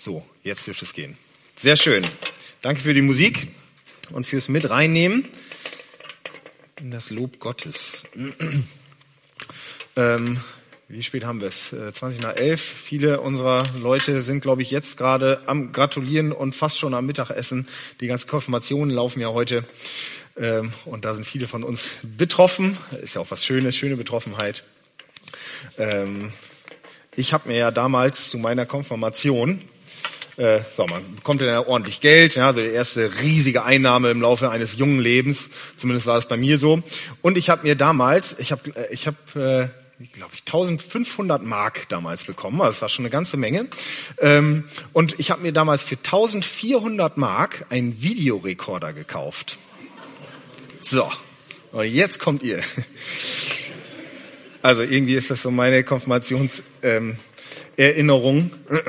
So, jetzt dürfte es gehen. Sehr schön. Danke für die Musik und fürs Mit reinnehmen in das Lob Gottes. Wie spät haben wir es? 11:20. Viele unserer Leute sind, glaube ich, jetzt gerade am Gratulieren und fast schon am Mittagessen. Die ganzen Konfirmationen laufen ja heute. Und da sind viele von uns betroffen. Ist ja auch was Schönes, schöne Betroffenheit. Ich habe mir ja damals zu meiner Konfirmation, man bekommt ja ordentlich Geld, ja, so die erste riesige Einnahme im Laufe eines jungen Lebens. Zumindest war das bei mir so. Und ich habe mir damals, ich habe 1500 Mark damals bekommen, also das war schon eine ganze Menge. Und ich habe mir damals für 1400 Mark einen Videorekorder gekauft. So, und jetzt kommt ihr. Also irgendwie ist das so meine Konfirmationserinnerung.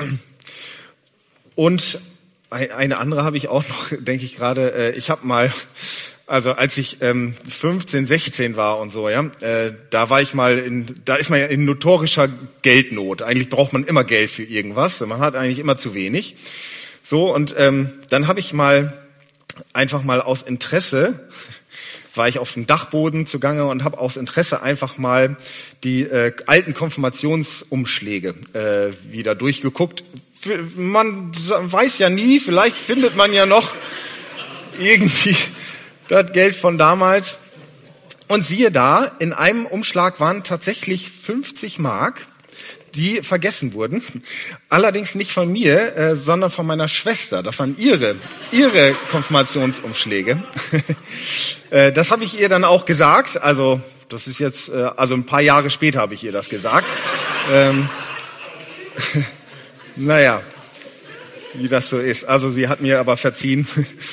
Und eine andere habe ich auch noch, denke ich gerade, ich habe mal, also als ich 15, 16 war und so, ja, da war ich mal da ist man ja in notorischer Geldnot. Eigentlich braucht man immer Geld für irgendwas. Man hat eigentlich immer zu wenig. So, und dann habe ich einfach mal aus Interesse, war ich auf dem Dachboden zugange und habe aus Interesse einfach mal die alten Konfirmationsumschläge wieder durchgeguckt. Man weiß ja nie, vielleicht findet man ja noch irgendwie das Geld von damals. Und siehe da, in einem Umschlag waren tatsächlich 50 Mark, die vergessen wurden. Allerdings nicht von mir, sondern von meiner Schwester. Das waren ihre Konfirmationsumschläge. Das habe ich ihr dann auch gesagt. Also das ist jetzt, ein paar Jahre später habe ich ihr das gesagt. Naja, wie das so ist. Also sie hat mir aber verziehen.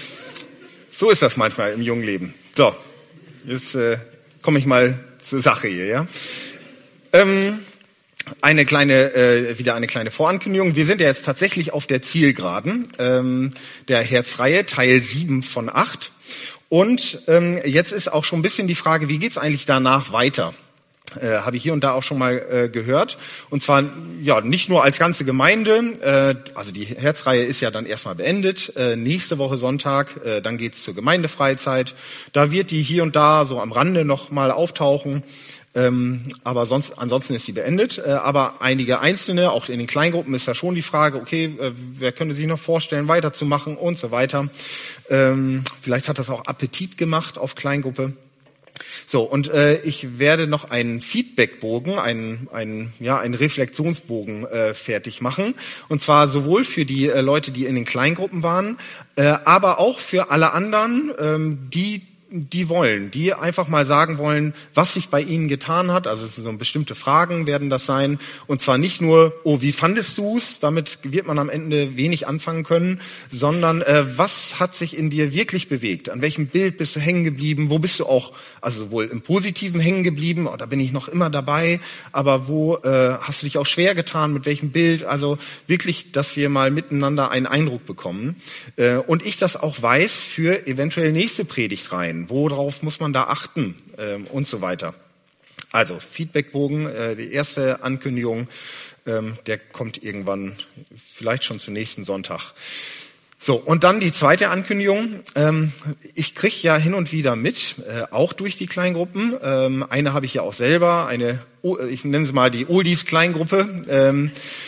So ist das manchmal im jungen Leben. So, jetzt komme ich mal zur Sache hier, ja. Wieder eine kleine Vorankündigung. Wir sind ja jetzt tatsächlich auf der Zielgeraden der Herzreihe, Teil 7 von 8. Und jetzt ist auch schon ein bisschen die Frage, wie geht's eigentlich danach weiter? Habe ich hier und da auch schon mal gehört. Und zwar ja nicht nur als ganze Gemeinde. Also die Herzreihe ist ja dann erstmal beendet. Nächste Woche Sonntag, dann geht's zur Gemeindefreizeit. Da wird die hier und da so am Rande noch mal auftauchen. Aber ansonsten ist sie beendet. Aber einige Einzelne, auch in den Kleingruppen, ist ja schon die Frage, okay, wer könnte sich noch vorstellen, weiterzumachen und so weiter. Vielleicht hat das auch Appetit gemacht auf Kleingruppe. So, und ich werde noch einen Feedbackbogen, einen Reflexionsbogen fertig machen. Und zwar sowohl für die Leute, die in den Kleingruppen waren, aber auch für alle anderen, die wollen, die einfach mal sagen wollen, was sich bei ihnen getan hat. Also so bestimmte Fragen werden das sein. Und zwar nicht nur, wie fandest du's? Damit wird man am Ende wenig anfangen können, sondern was hat sich in dir wirklich bewegt? An welchem Bild bist du hängen geblieben? Wo bist du auch, also sowohl im Positiven hängen geblieben, da bin ich noch immer dabei, aber wo hast du dich auch schwer getan? Mit welchem Bild? Also wirklich, dass wir mal miteinander einen Eindruck bekommen. Und ich das auch weiß für eventuell nächste Predigtreihen. Worauf muss man da achten und so weiter. Also Feedbackbogen, die erste Ankündigung, der kommt irgendwann, vielleicht schon zum nächsten Sonntag. So, und dann die zweite Ankündigung. Ich kriege ja hin und wieder mit, auch durch die Kleingruppen. Eine habe ich ja auch selber, ich nenne sie mal die Oldies-Kleingruppe.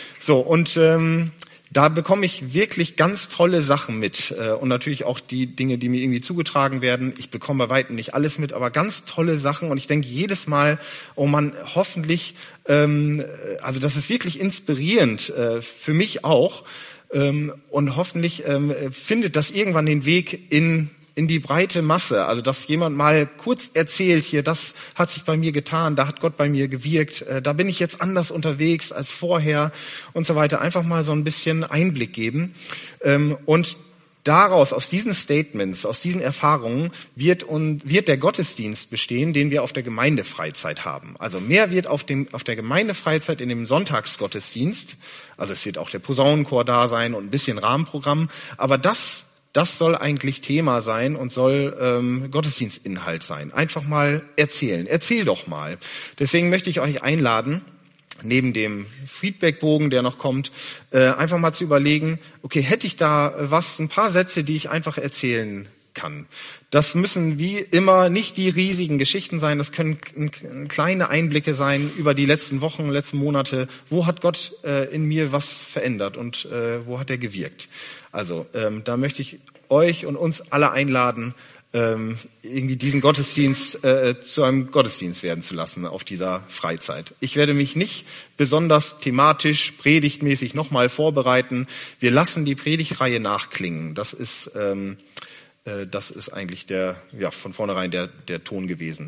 Da bekomme ich wirklich ganz tolle Sachen mit und natürlich auch die Dinge, die mir irgendwie zugetragen werden. Ich bekomme bei weitem nicht alles mit, aber ganz tolle Sachen und ich denke jedes Mal, oh Mann, hoffentlich, das ist wirklich inspirierend für mich auch und hoffentlich findet das irgendwann den Weg in die breite Masse, also dass jemand mal kurz erzählt, hier, das hat sich bei mir getan, da hat Gott bei mir gewirkt, da bin ich jetzt anders unterwegs als vorher und so weiter. Einfach mal so ein bisschen Einblick geben. Und daraus, aus diesen Statements, aus diesen Erfahrungen wird der Gottesdienst bestehen, den wir auf der Gemeindefreizeit haben. Also mehr wird auf der Gemeindefreizeit in dem Sonntagsgottesdienst, also es wird auch der Posaunenchor da sein und ein bisschen Rahmenprogramm, aber das soll eigentlich Thema sein und soll Gottesdienstinhalt sein. Einfach mal erzählen. Erzähl doch mal. Deswegen möchte ich euch einladen, neben dem Feedbackbogen, der noch kommt, einfach mal zu überlegen, okay, hätte ich da ein paar Sätze, die ich einfach erzählen kann. Das müssen wie immer nicht die riesigen Geschichten sein, das können kleine Einblicke sein über die letzten Wochen, letzten Monate. Wo hat Gott in mir was verändert und wo hat er gewirkt? Also da möchte ich euch und uns alle einladen, irgendwie diesen Gottesdienst zu einem Gottesdienst werden zu lassen auf dieser Freizeit. Ich werde mich nicht besonders thematisch, predigtmäßig nochmal vorbereiten. Wir lassen die Predigtreihe nachklingen. Das ist eigentlich von vornherein der Ton gewesen.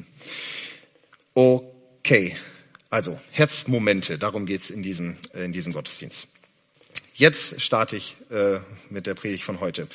Okay, also Herzmomente, darum geht's in diesem Gottesdienst. Jetzt starte ich mit der Predigt von heute.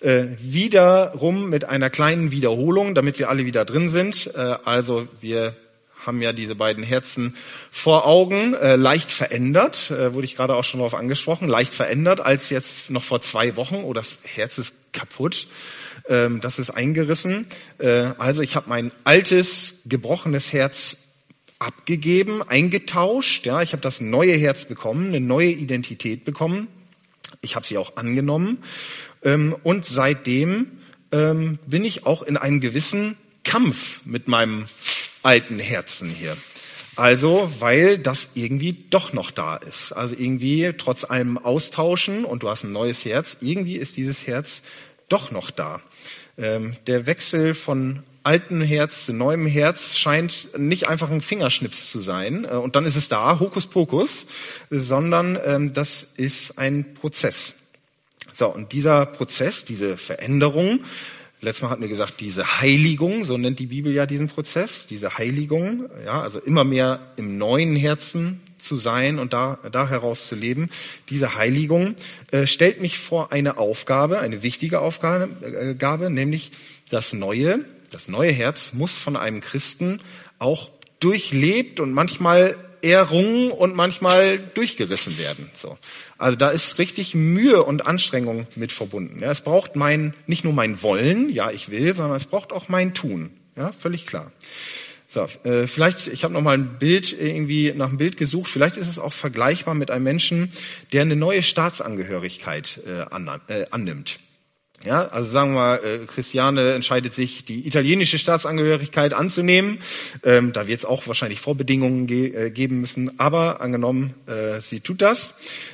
Wiederum mit einer kleinen Wiederholung, damit wir alle wieder drin sind. Also wir haben ja diese beiden Herzen vor Augen, leicht verändert, wurde ich gerade auch schon darauf angesprochen, leicht verändert als jetzt noch vor 2 Wochen. Oh, das Herz ist kaputt. Das ist eingerissen. Also ich habe mein altes, gebrochenes Herz abgegeben, eingetauscht. Ja, ich habe das neue Herz bekommen, eine neue Identität bekommen. Ich habe sie auch angenommen. Und seitdem bin ich auch in einem gewissen Kampf mit meinem alten Herzen hier. Also, weil das irgendwie doch noch da ist. Also irgendwie trotz allem Austauschen und du hast ein neues Herz, irgendwie ist dieses Herz doch noch da. Der Wechsel von altem Herz zu neuem Herz scheint nicht einfach ein Fingerschnips zu sein und dann ist es da, Hokuspokus, sondern das ist ein Prozess. So, und dieser Prozess, diese Veränderung, letztes Mal hatten wir gesagt, diese Heiligung, so nennt die Bibel ja diesen Prozess, diese Heiligung, ja, also immer mehr im neuen Herzen zu sein und da heraus zu leben. Diese Heiligung stellt mich vor eine Aufgabe, eine wichtige Aufgabe, nämlich das neue Herz muss von einem Christen auch durchlebt und manchmal errungen und manchmal durchgerissen werden. So. Also da ist richtig Mühe und Anstrengung mit verbunden. Ja, es braucht nicht nur mein Wollen, ja, ich will, sondern es braucht auch mein Tun. Ja, völlig klar. So, ich habe noch mal nach einem Bild gesucht. Vielleicht ist es auch vergleichbar mit einem Menschen, der eine neue Staatsangehörigkeit annimmt. Ja, also sagen wir mal, Christiane entscheidet sich, die italienische Staatsangehörigkeit anzunehmen. Da wird es auch wahrscheinlich Vorbedingungen geben müssen. Aber angenommen, sie tut das,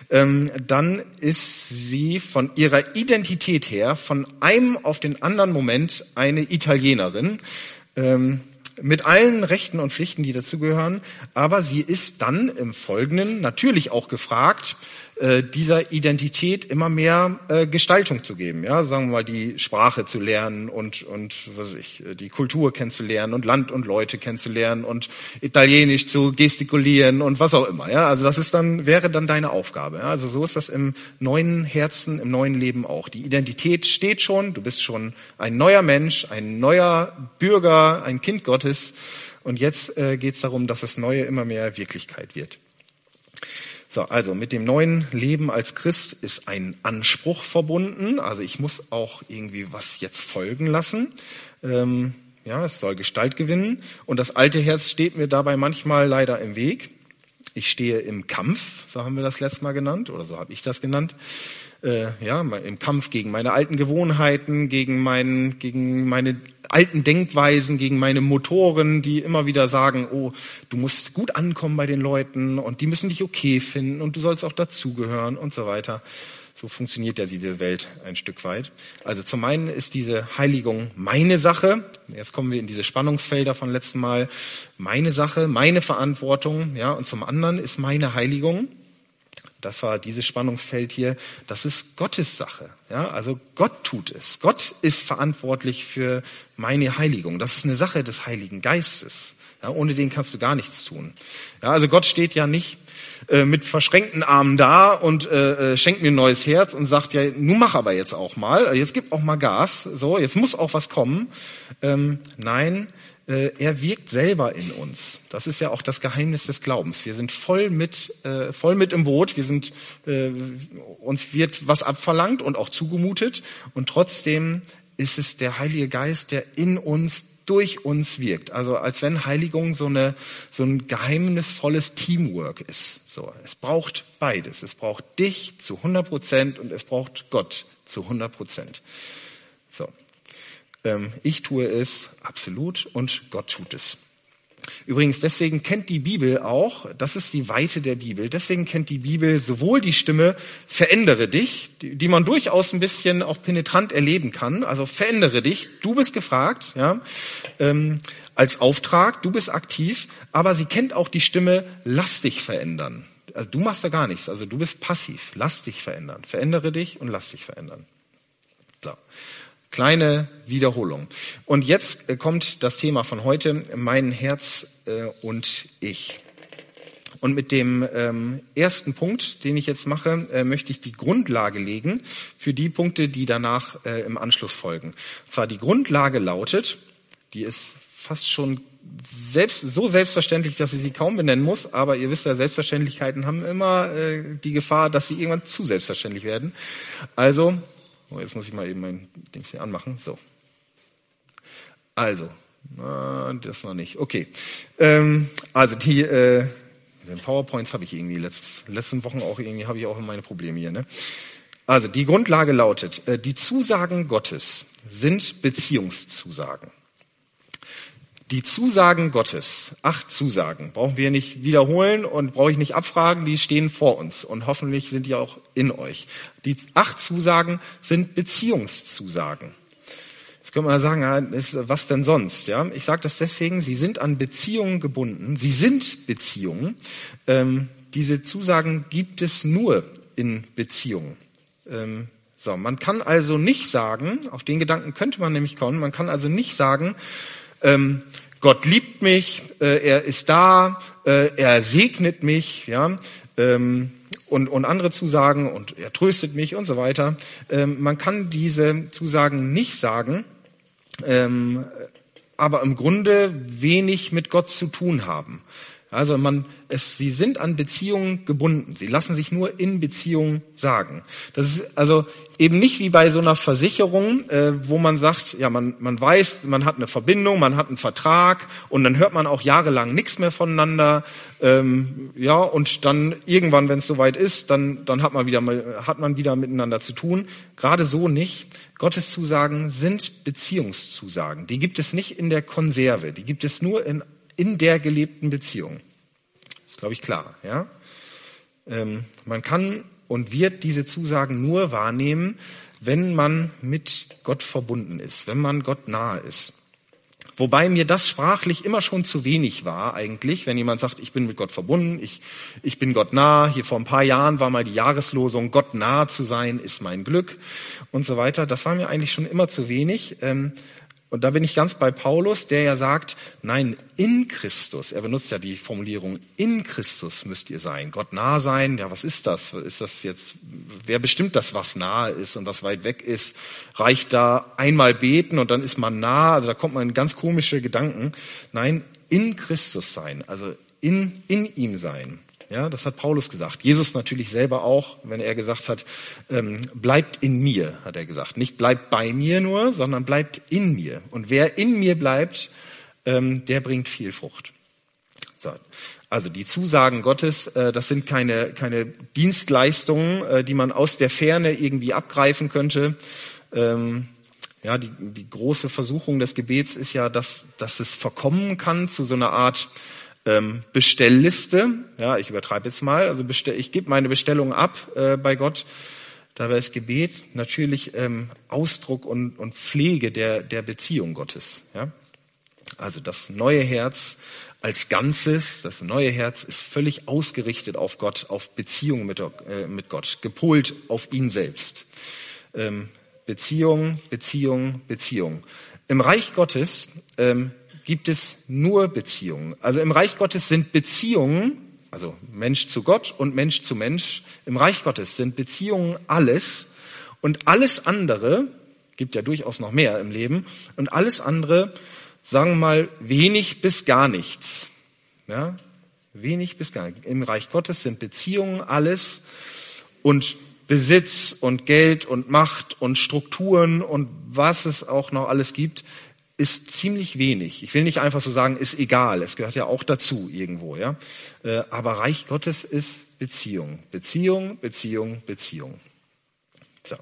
dann ist sie von ihrer Identität her von einem auf den anderen Moment eine Italienerin. Mit allen Rechten und Pflichten, die dazugehören, aber sie ist dann im Folgenden natürlich auch gefragt, dieser Identität immer mehr Gestaltung zu geben. Ja, sagen wir mal, die Sprache zu lernen und die Kultur kennenzulernen und Land und Leute kennenzulernen und Italienisch zu gestikulieren und was auch immer. Ja, also wäre dann deine Aufgabe. Ja, also so ist das im neuen Herzen, im neuen Leben auch. Die Identität steht schon, du bist schon ein neuer Mensch, ein neuer Bürger, ein Kind Gottes. Und jetzt geht es darum, dass das Neue immer mehr Wirklichkeit wird. So, also mit dem neuen Leben als Christ ist ein Anspruch verbunden. Also ich muss auch irgendwie was jetzt folgen lassen. Es soll Gestalt gewinnen. Und das alte Herz steht mir dabei manchmal leider im Weg. Ich stehe im Kampf, so haben wir das letztes Mal genannt, oder so habe ich das genannt. Im Kampf gegen meine alten Gewohnheiten, gegen meine alten Denkweisen, gegen meine Motoren, die immer wieder sagen, oh, du musst gut ankommen bei den Leuten und die müssen dich okay finden und du sollst auch dazugehören und so weiter. So funktioniert ja diese Welt ein Stück weit. Also zum einen ist diese Heiligung meine Sache. Jetzt kommen wir in diese Spannungsfelder von letztem Mal. Meine Sache, meine Verantwortung, ja, und zum anderen ist meine Heiligung, das war dieses Spannungsfeld hier, das ist Gottes Sache. Ja, also Gott tut es. Gott ist verantwortlich für meine Heiligung. Das ist eine Sache des Heiligen Geistes. Ja, ohne den kannst du gar nichts tun. Ja, also Gott steht ja nicht mit verschränkten Armen da und schenkt mir ein neues Herz und sagt, ja, nun mach aber jetzt auch mal, jetzt gib auch mal Gas, so, jetzt muss auch was kommen. Nein, er wirkt selber in uns. Das ist ja auch das Geheimnis des Glaubens. Wir sind voll mit im Boot. Uns wird was abverlangt und auch zugemutet. Und trotzdem ist es der Heilige Geist, der in uns durch uns wirkt. Also als wenn Heiligung so ein geheimnisvolles Teamwork ist. So, es braucht beides. Es braucht dich zu 100% und es braucht Gott zu 100%. So, ich tue es absolut und Gott tut es. Übrigens, deswegen kennt die Bibel auch, das ist die Weite der Bibel, deswegen kennt die Bibel sowohl die Stimme verändere dich, die man durchaus ein bisschen auch penetrant erleben kann, also verändere dich, du bist gefragt, ja, als Auftrag, du bist aktiv, aber sie kennt auch die Stimme lass dich verändern. Also du machst da gar nichts, also du bist passiv, lass dich verändern, verändere dich und lass dich verändern. So. Kleine Wiederholung. Und jetzt kommt das Thema von heute, mein Herz und ich. Und mit dem ersten Punkt, den ich jetzt mache, möchte ich die Grundlage legen für die Punkte, die danach im Anschluss folgen. Und zwar die Grundlage lautet, die ist fast schon so selbstverständlich, dass ich sie kaum benennen muss, aber ihr wisst ja, Selbstverständlichkeiten haben immer die Gefahr, dass sie irgendwann zu selbstverständlich werden. Also, jetzt muss ich mal eben mein Dings hier anmachen. So. Also, das noch nicht. Okay. Also den PowerPoints habe ich irgendwie letzten Wochen auch irgendwie habe ich auch meine Probleme hier. Ne? Also die Grundlage lautet: Die Zusagen Gottes sind Beziehungszusagen. Die Zusagen Gottes, 8 Zusagen, brauchen wir nicht wiederholen und brauche ich nicht abfragen, die stehen vor uns und hoffentlich sind die auch in euch. Die 8 Zusagen sind Beziehungszusagen. Jetzt könnte man sagen, ja, was denn sonst? Ja, ich sage das deswegen, sie sind an Beziehungen gebunden, sie sind Beziehungen. Diese Zusagen gibt es nur in Beziehungen. So, man kann also nicht sagen, auf den Gedanken könnte man nämlich kommen, man kann also nicht sagen, Gott liebt mich, er ist da, er segnet mich, ja, und andere Zusagen und er tröstet mich und so weiter. Man kann diese Zusagen nicht sagen, aber im Grunde wenig mit Gott zu tun haben. Also sie sind an Beziehungen gebunden. Sie lassen sich nur in Beziehungen sagen. Das ist also eben nicht wie bei so einer Versicherung, wo man sagt, ja, man weiß, man hat eine Verbindung, man hat einen Vertrag und dann hört man auch jahrelang nichts mehr voneinander. Ja, und dann irgendwann, wenn es soweit ist, dann hat man wieder miteinander zu tun. Gerade so nicht. Gottes Zusagen sind Beziehungszusagen. Die gibt es nicht in der Konserve. Die gibt es nur in der gelebten Beziehung. Das ist, glaube ich, klar. Ja? Man kann und wird diese Zusagen nur wahrnehmen, wenn man mit Gott verbunden ist, wenn man Gott nahe ist. Wobei mir das sprachlich immer schon zu wenig war eigentlich, wenn jemand sagt, ich bin mit Gott verbunden, ich bin Gott nah. Hier vor ein paar Jahren war mal die Jahreslosung, Gott nahe zu sein ist mein Glück und so weiter. Das war mir eigentlich schon immer zu wenig. Und da bin ich ganz bei Paulus, der ja sagt, nein, in Christus, er benutzt ja die Formulierung, in Christus müsst ihr sein, Gott nah sein, ja, was ist das? Ist das jetzt, wer bestimmt das, was nahe ist und was weit weg ist? Reicht da einmal beten und dann ist man nah? Also da kommt man in ganz komische Gedanken. Nein, in Christus sein, also in ihm sein. Ja, das hat Paulus gesagt. Jesus natürlich selber auch, wenn er gesagt hat, bleibt in mir, hat er gesagt. Nicht bleibt bei mir nur, sondern bleibt in mir. Und wer in mir bleibt, der bringt viel Frucht. So. Also die Zusagen Gottes, das sind keine Dienstleistungen, die man aus der Ferne irgendwie abgreifen könnte. Ja, die große Versuchung des Gebets ist ja, dass es verkommen kann zu so einer Art Bestellliste, ja, ich übertreibe jetzt mal, also ich gebe meine Bestellung ab bei Gott. Dabei ist Gebet natürlich Ausdruck und Pflege der Beziehung Gottes. Ja? Also das neue Herz als Ganzes, das neue Herz ist völlig ausgerichtet auf Gott, auf Beziehung mit Gott, gepolt auf ihn selbst. Beziehung, Beziehung, Beziehung. Im Reich Gottes gibt es nur Beziehungen. Also im Reich Gottes sind Beziehungen, also Mensch zu Gott und Mensch zu Mensch, im Reich Gottes sind Beziehungen alles und alles andere, gibt ja durchaus noch mehr im Leben, und alles andere, sagen wir mal, wenig bis gar nichts. Ja, wenig bis gar nichts. Im Reich Gottes sind Beziehungen alles und Besitz und Geld und Macht und Strukturen und was es auch noch alles gibt, ist ziemlich wenig. Ich will nicht einfach so sagen, ist egal. Es gehört ja auch dazu irgendwo, ja. Aber Reich Gottes ist Beziehung. Beziehung, Beziehung, Beziehung. So.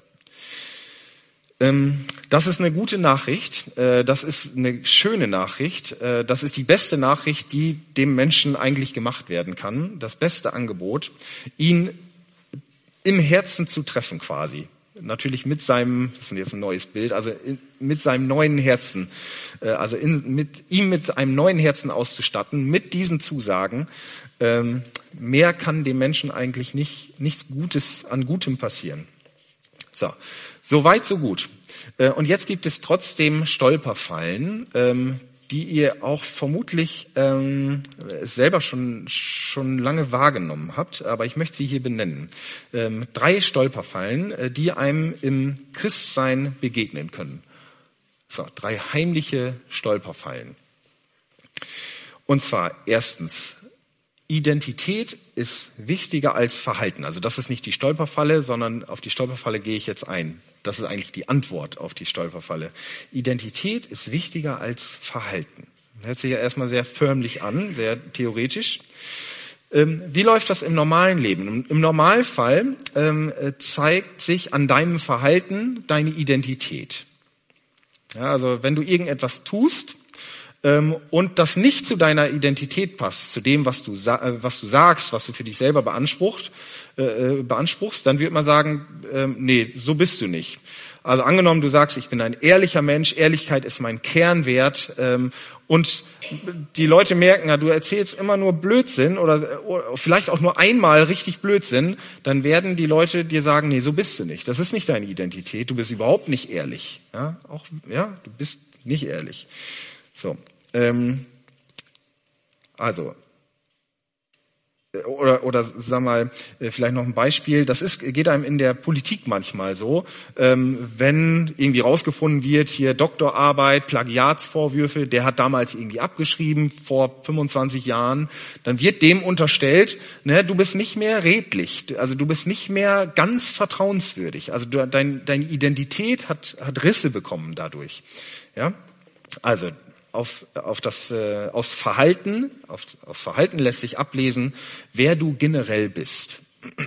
Das ist eine gute Nachricht. Das ist eine schöne Nachricht. Das ist die beste Nachricht, die dem Menschen eigentlich gemacht werden kann. Das beste Angebot, ihn im Herzen zu treffen quasi. Natürlich mit seinem, das ist jetzt ein neues Bild, also mit seinem neuen Herzen, also mit einem neuen Herzen auszustatten, mit diesen Zusagen. Mehr kann dem Menschen eigentlich nichts Gutes an Gutem passieren. So weit, so gut. Und jetzt gibt es trotzdem Stolperfallen, die ihr auch vermutlich selber schon lange wahrgenommen habt, aber ich möchte sie hier benennen. 3 Stolperfallen, die einem im Christsein begegnen können. 3 heimliche Stolperfallen. Und zwar erstens, Identität ist wichtiger als Verhalten. Also das ist nicht die Stolperfalle, sondern auf die Stolperfalle gehe ich jetzt ein. Das ist eigentlich die Antwort auf die Stolperfalle. Identität ist wichtiger als Verhalten. Hört sich ja erstmal sehr förmlich an, sehr theoretisch. Wie läuft das im normalen Leben? Im Normalfall zeigt sich an deinem Verhalten deine Identität. Ja, also wenn du irgendetwas tust, und das nicht zu deiner Identität passt, zu dem, was du sagst, was du für dich selber beanspruchst, dann wird man sagen, nee, so bist du nicht. Also angenommen, du sagst, ich bin ein ehrlicher Mensch, Ehrlichkeit ist mein Kernwert, und die Leute merken, ja, du erzählst immer nur Blödsinn oder vielleicht auch nur einmal richtig Blödsinn, dann werden die Leute dir sagen, nee, so bist du nicht. Das ist nicht deine Identität, du bist überhaupt nicht ehrlich. Du bist nicht ehrlich. So. Oder sag mal, vielleicht noch ein Beispiel, geht einem in der Politik manchmal so, wenn irgendwie rausgefunden wird, hier Doktorarbeit, Plagiatsvorwürfe, der hat damals irgendwie abgeschrieben vor 25 Jahren, dann wird dem unterstellt, ne, du bist nicht mehr redlich, also du bist nicht mehr ganz vertrauenswürdig, also deine Identität hat Risse bekommen dadurch, ja, also aus Verhalten lässt sich ablesen, wer du generell bist.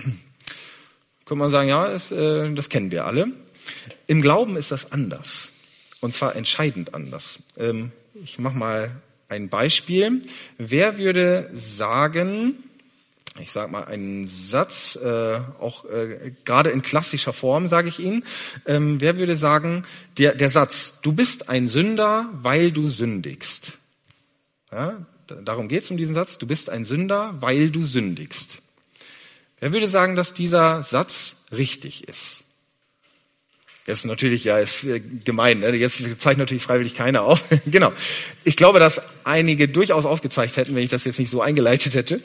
Könnte man sagen, ja, das kennen wir alle. Im Glauben ist das anders. Und zwar entscheidend anders. Ich mache mal ein Beispiel. Wer würde sagen, ich sage mal einen Satz, gerade in klassischer Form sage ich ihn. Wer würde sagen, der Satz, du bist ein Sünder, weil du sündigst. Ja, darum geht es um diesen Satz, du bist ein Sünder, weil du sündigst. Wer würde sagen, dass dieser Satz richtig ist? Jetzt natürlich, ist gemein, ne? Jetzt zeigt natürlich freiwillig keiner auf. Genau. Ich glaube, dass einige durchaus aufgezeigt hätten, wenn ich das jetzt nicht so eingeleitet hätte.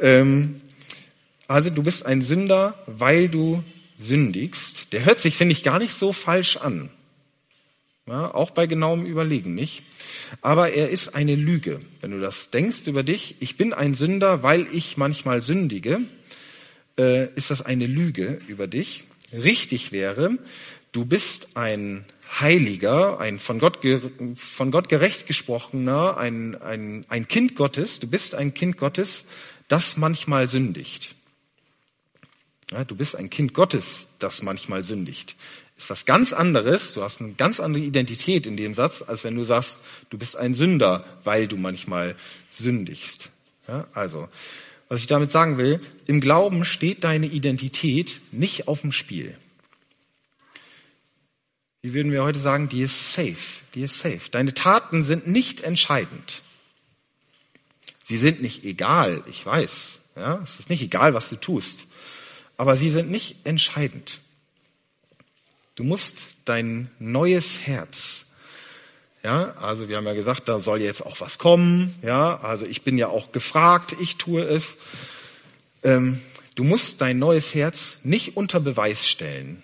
Also du bist ein Sünder, weil du sündigst. Der hört sich, finde ich, gar nicht so falsch an. Ja, auch bei genauem Überlegen nicht. Aber er ist eine Lüge. Wenn du das denkst über dich, ich bin ein Sünder, weil ich manchmal sündige, ist das eine Lüge über dich. Richtig wäre, du bist ein Heiliger, ein von Gott gerecht gesprochener, ein Kind Gottes. Du bist ein Kind Gottes, das manchmal sündigt. Ja, du bist ein Kind Gottes, das manchmal sündigt. Ist was ganz anderes, du hast eine ganz andere Identität in dem Satz, als wenn du sagst, du bist ein Sünder, weil du manchmal sündigst. Ja, also, was ich damit sagen will, im Glauben steht deine Identität nicht auf dem Spiel. Wie würden wir heute sagen, die ist safe, die ist safe. Deine Taten sind nicht entscheidend. Sie sind nicht egal, ich weiß. Ja, es ist nicht egal, was du tust. Aber sie sind nicht entscheidend. Du musst dein neues Herz, ja, also wir haben ja gesagt, da soll jetzt auch was kommen, ja, also ich bin ja auch gefragt, ich tue es. Du musst dein neues Herz nicht unter Beweis stellen.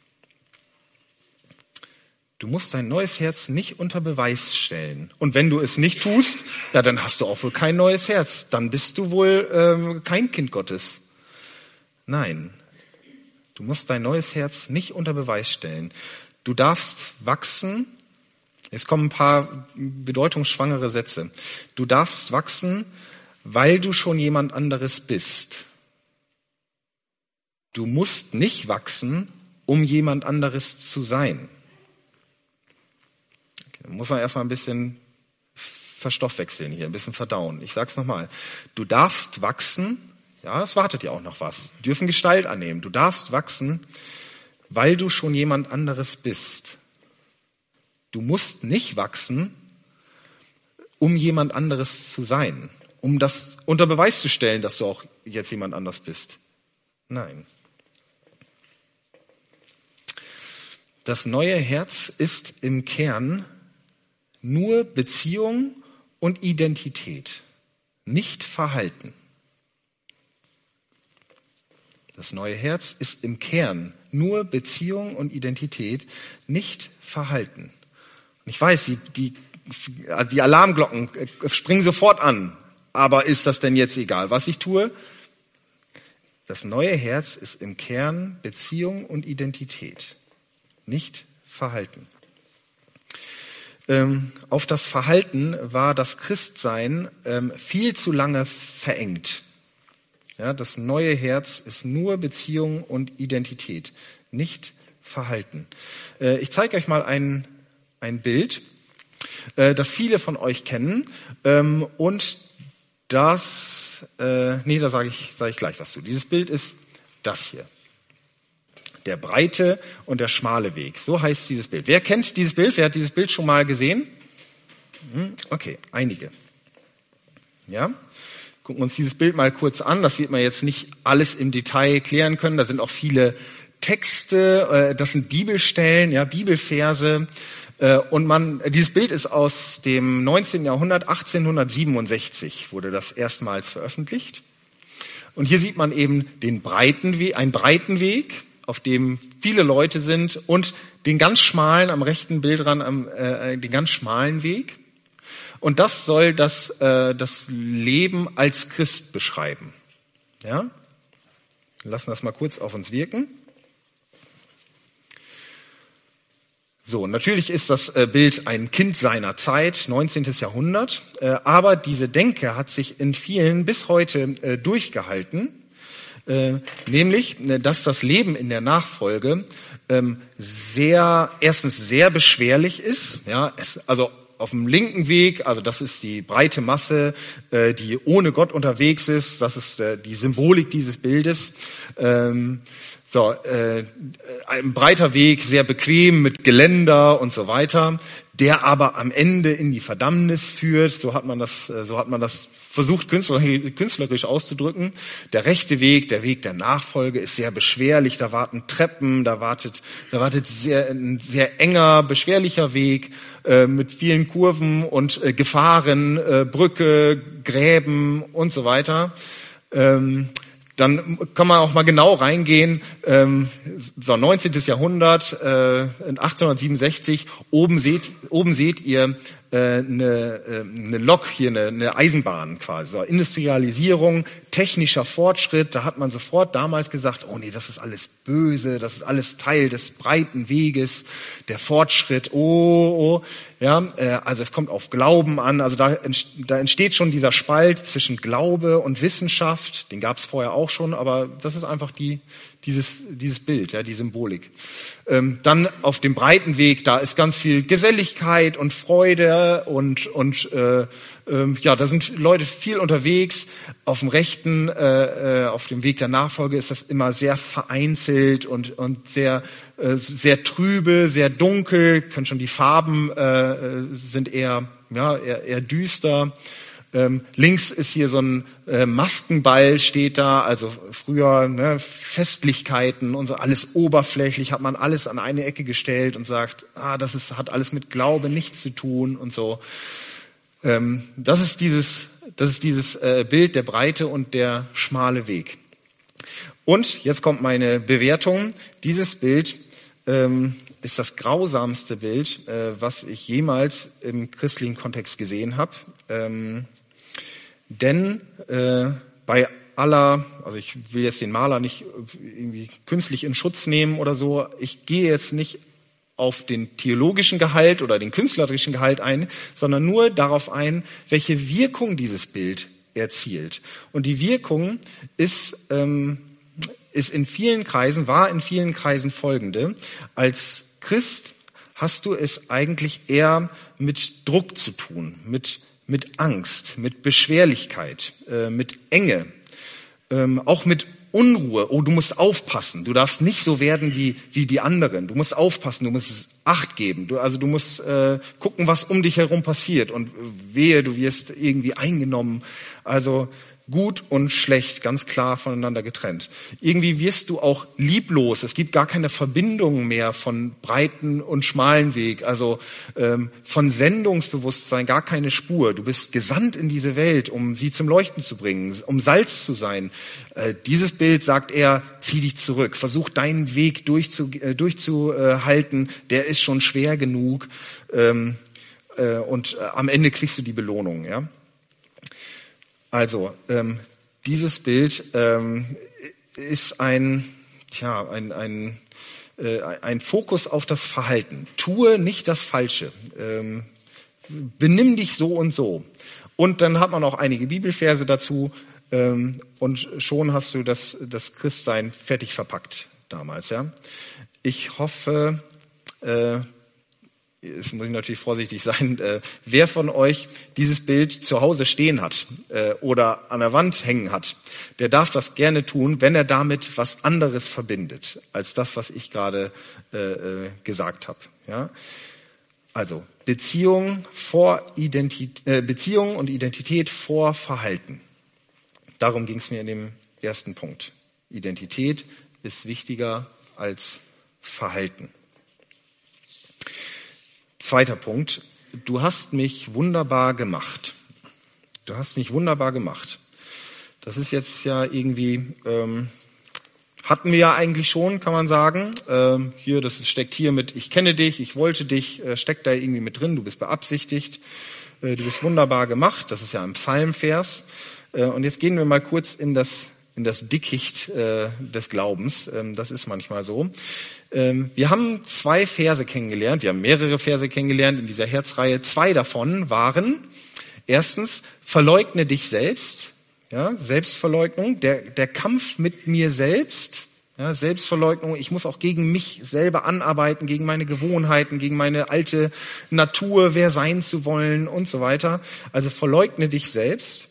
Du musst dein neues Herz nicht unter Beweis stellen. Und wenn du es nicht tust, ja, dann hast du auch wohl kein neues Herz. Dann bist du wohl kein Kind Gottes. Nein, du musst dein neues Herz nicht unter Beweis stellen. Du darfst wachsen Jetzt kommen ein paar bedeutungsschwangere Sätze. Du darfst wachsen, weil du schon jemand anderes bist. Du musst nicht wachsen, um jemand anderes zu sein. Okay, da muss man erstmal ein bisschen verstoffwechseln hier, ein bisschen verdauen. Ich sag's nochmal. Du darfst wachsen, ja, es wartet ja auch noch was. Die dürfen Gestalt annehmen. Du darfst wachsen, weil du schon jemand anderes bist. Du musst nicht wachsen, um jemand anderes zu sein, um das unter Beweis zu stellen, dass du auch jetzt jemand anders bist. Nein. Das neue Herz ist im Kern nur Beziehung und Identität, nicht Verhalten. Das neue Herz ist im Kern nur Beziehung und Identität, nicht Verhalten. Und ich weiß, die Alarmglocken springen sofort an. Aber ist das denn jetzt egal, was ich tue? Das neue Herz ist im Kern Beziehung und Identität, nicht Verhalten. Auf das Verhalten war das Christsein viel zu lange verengt. Ja, das neue Herz ist nur Beziehung und Identität, nicht Verhalten. Ich zeige euch mal ein Bild, das viele von euch kennen und das, da sage ich gleich was zu. Dieses Bild ist das hier. Der breite und der schmale Weg. So heißt dieses Bild. Wer kennt dieses Bild? Wer hat dieses Bild schon mal gesehen? Okay, einige. Ja? Gucken wir uns dieses Bild mal kurz an. Das wird man jetzt nicht alles im Detail klären können. Da sind auch viele Texte, das sind Bibelstellen, ja, Bibelverse. Und dieses Bild ist aus dem 19. Jahrhundert, 1867 wurde das erstmals veröffentlicht. Und hier sieht man eben einen breiten Weg, auf dem viele Leute sind, und den ganz schmalen, am rechten Bildrand, den ganz schmalen Weg. Und das soll das Leben als Christ beschreiben. Ja? Lassen wir das mal kurz auf uns wirken. So, natürlich ist das Bild ein Kind seiner Zeit, 19. Jahrhundert, aber diese Denke hat sich in vielen bis heute durchgehalten, nämlich, dass das Leben in der Nachfolge erstens sehr beschwerlich ist, ja, also auf dem linken Weg, also das ist die breite Masse, die ohne Gott unterwegs ist, das ist die Symbolik dieses Bildes. Ein breiter Weg, sehr bequem mit Geländer und so weiter, der aber am Ende in die Verdammnis führt. So hat man das versucht künstlerisch auszudrücken. Der rechte Weg, der Weg der Nachfolge, ist sehr beschwerlich. Da warten Treppen, da wartet ein sehr enger, beschwerlicher Weg mit vielen Kurven und Gefahren, Brücke, Gräben und so weiter. Dann kann man auch mal genau reingehen. 19. Jahrhundert, 1867. Oben seht ihr eine Lok hier, eine Eisenbahn quasi. So, Industrialisierung, technischer Fortschritt. Da hat man sofort damals gesagt: Oh nee, das ist alles böse, das ist alles Teil des breiten Weges, der Fortschritt. Ja, also es kommt auf Glauben an. Also da entsteht schon dieser Spalt zwischen Glaube und Wissenschaft. Den gab es vorher auch schon, aber das ist einfach dieses Bild, ja, die Symbolik. Dann auf dem breiten Weg, da ist ganz viel Geselligkeit und Freude und da sind Leute viel unterwegs. Auf dem rechten, auf dem Weg der Nachfolge ist das immer sehr vereinzelt und sehr trübe, sehr dunkel. Können schon die Farben sind eher düster. Links ist hier so ein Maskenball, steht da, also früher Festlichkeiten und so, alles oberflächlich, hat man alles an eine Ecke gestellt und sagt, hat alles mit Glaube nichts zu tun und so. Das ist dieses Bild, der breite und der schmale Weg. Und jetzt kommt meine Bewertung. Dieses Bild ist das grausamste Bild, was ich jemals im christlichen Kontext gesehen habe. Denn bei aller, also ich will jetzt den Maler nicht irgendwie künstlich in Schutz nehmen oder so, ich gehe jetzt nicht auf den theologischen Gehalt oder den künstlerischen Gehalt ein, sondern nur darauf ein, welche Wirkung dieses Bild erzielt. Und die Wirkung war in vielen Kreisen folgende: Als Christ hast du es eigentlich eher mit Druck zu tun, mit Angst, mit Beschwerlichkeit, mit Enge, auch mit Unruhe. Oh, du musst aufpassen. Du darfst nicht so werden wie die anderen. Du musst aufpassen. Du musst Acht geben. Du musst gucken, was um dich herum passiert. Und wehe, du wirst irgendwie eingenommen. Also gut und schlecht, ganz klar voneinander getrennt. Irgendwie wirst du auch lieblos. Es gibt gar keine Verbindung mehr von breiten und schmalen Weg. Also von Sendungsbewusstsein gar keine Spur. Du bist gesandt in diese Welt, um sie zum Leuchten zu bringen, um Salz zu sein. Dieses Bild sagt er: Zieh dich zurück. Versuch deinen Weg durchzuhalten. Der ist schon schwer genug. Und am Ende kriegst du die Belohnung, ja. Also, dieses Bild ist ein Fokus auf das Verhalten. Tue nicht das Falsche. Benimm dich so und so. Und dann hat man auch einige Bibelverse dazu, und schon hast du das Christsein fertig verpackt damals, ja. Ich hoffe, jetzt muss ich natürlich vorsichtig sein, wer von euch dieses Bild zu Hause stehen hat oder an der Wand hängen hat, der darf das gerne tun, wenn er damit was anderes verbindet, als das, was ich gerade gesagt habe. Ja? Also Beziehung und Identität vor Verhalten. Darum ging es mir in dem ersten Punkt. Identität ist wichtiger als Verhalten. Zweiter Punkt: Du hast mich wunderbar gemacht. Du hast mich wunderbar gemacht. Das ist jetzt ja irgendwie, hatten wir ja eigentlich schon, kann man sagen. Hier, das steckt hier mit: Ich kenne dich, ich wollte dich, steckt da irgendwie mit drin. Du bist beabsichtigt, du bist wunderbar gemacht. Das ist ja ein Psalmvers. Und jetzt gehen wir mal kurz in das Dickicht des Glaubens. Das ist manchmal so. Wir haben 2 Verse kennengelernt. Wir haben mehrere Verse kennengelernt in dieser Herzreihe. 2 davon waren: Erstens, verleugne dich selbst. Ja, Selbstverleugnung, der Kampf mit mir selbst. Ja, Selbstverleugnung, ich muss auch gegen mich selber anarbeiten, gegen meine Gewohnheiten, gegen meine alte Natur, wer sein zu wollen und so weiter. Also verleugne dich selbst.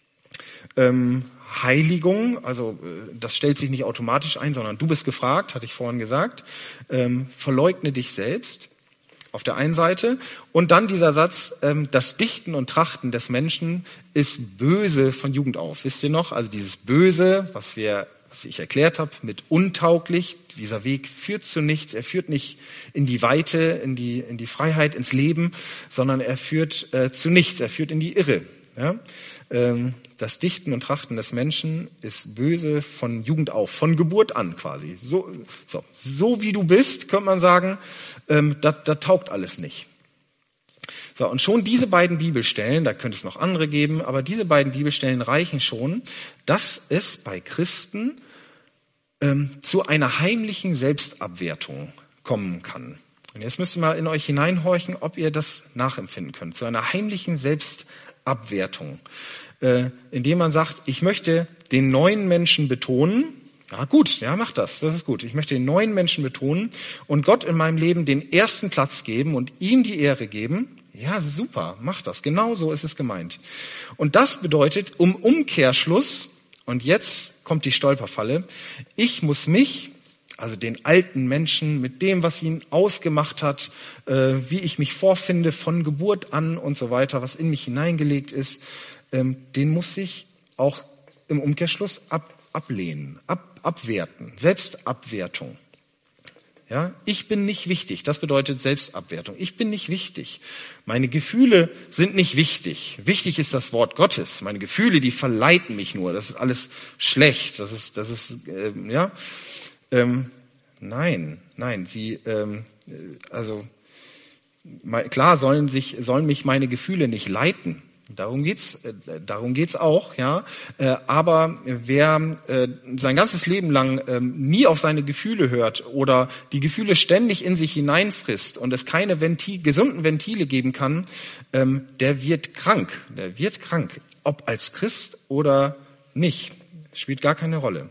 Heiligung, also das stellt sich nicht automatisch ein, sondern du bist gefragt, hatte ich vorhin gesagt. Verleugne dich selbst auf der einen Seite. Und dann dieser Satz: Das Dichten und Trachten des Menschen ist böse von Jugend auf. Wisst ihr noch? Also dieses Böse, was ich erklärt habe, mit untauglich. Dieser Weg führt zu nichts. Er führt nicht in die Weite, in die Freiheit, ins Leben, sondern er führt zu nichts. Er führt in die Irre. Ja? Das Dichten und Trachten des Menschen ist böse von Jugend auf, von Geburt an quasi. So wie du bist, könnte man sagen, da taugt alles nicht. So, und schon diese beiden Bibelstellen, da könnte es noch andere geben, aber diese beiden Bibelstellen reichen schon, dass es bei Christen zu einer heimlichen Selbstabwertung kommen kann. Und jetzt müsst ihr mal in euch hineinhorchen, ob ihr das nachempfinden könnt. Zu einer heimlichen Selbstabwertung. Indem man sagt: Ich möchte den neuen Menschen betonen. Ja gut, ja, mach das ist gut. Ich möchte den neuen Menschen betonen und Gott in meinem Leben den ersten Platz geben und ihm die Ehre geben. Ja, super, mach das. Genau so ist es gemeint. Und das bedeutet um Umkehrschluss, und jetzt kommt die Stolperfalle: Ich muss mich, also den alten Menschen, mit dem, was ihn ausgemacht hat, wie ich mich vorfinde von Geburt an und so weiter, was in mich hineingelegt ist, den muss ich auch im Umkehrschluss ablehnen, abwerten, Selbstabwertung. Ja, ich bin nicht wichtig, das bedeutet Selbstabwertung. Ich bin nicht wichtig. Meine Gefühle sind nicht wichtig. Wichtig ist das Wort Gottes. Meine Gefühle, die verleiten mich nur. Das ist alles schlecht. Nein, sie, klar sollen mich meine Gefühle nicht leiten. Darum geht's auch, ja. Aber wer sein ganzes Leben lang nie auf seine Gefühle hört oder die Gefühle ständig in sich hineinfrisst und es keine gesunden Ventile geben kann, der wird krank. Der wird krank, ob als Christ oder nicht, spielt gar keine Rolle.